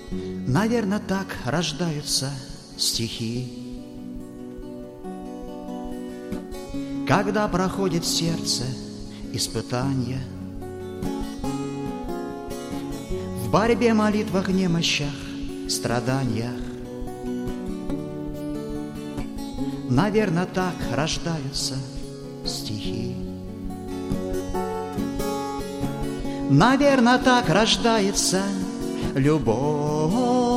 Наверно, так рождаются стихи, когда проходит сердце испытания. В борьбе, молитвах, немощах, страданиях. Наверно, так рождаются стихи. Наверно, так рождается любовь,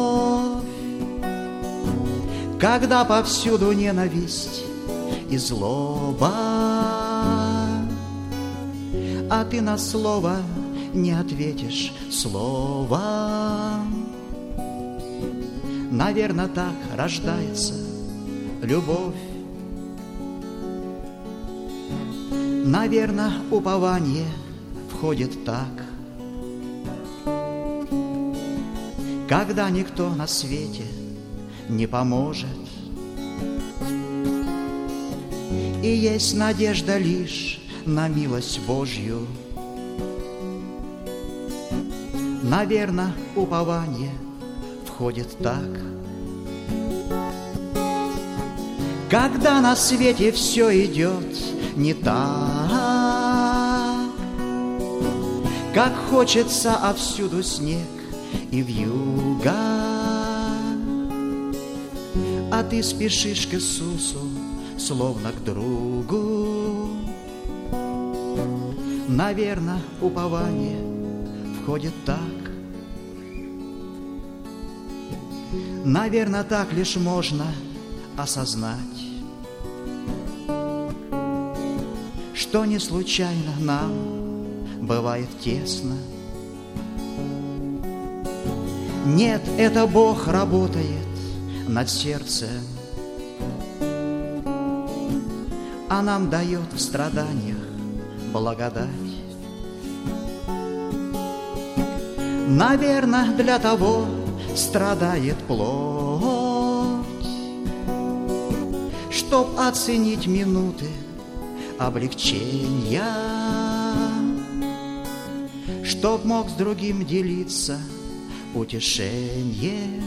когда повсюду ненависть и злоба, а ты на слово не ответишь словом. Наверно, так рождается любовь. Наверно, упование входит так, когда никто на свете не поможет, и есть надежда лишь на милость Божью. Наверно, упование входит так, когда на свете все идет не так, как хочется, а всюду снег и вьюга, а ты спешишь к Иисусу, словно к другу. Наверно, упование входит так. Наверно, так лишь можно осознать, что не случайно нам бывает тесно. Нет, это Бог работает над сердцем, а нам дает в страданиях благодать. Наверно, для того страдает плоть, чтоб оценить минуты облегчения, чтоб мог с другим делиться утешением,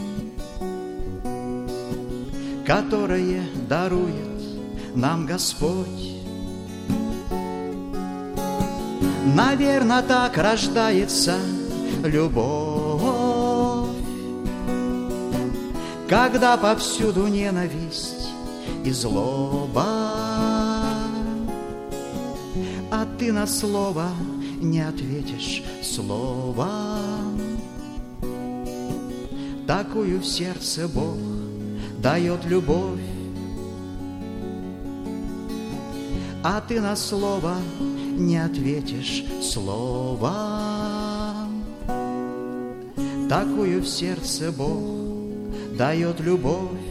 которое дарует нам Господь. Наверно, так рождается любовь, когда повсюду ненависть и злоба, а ты на слово не ответишь словом. Такую в сердце Бог дает любовь, а ты на слово не ответишь словом. Такую в сердце Бог дает любовь,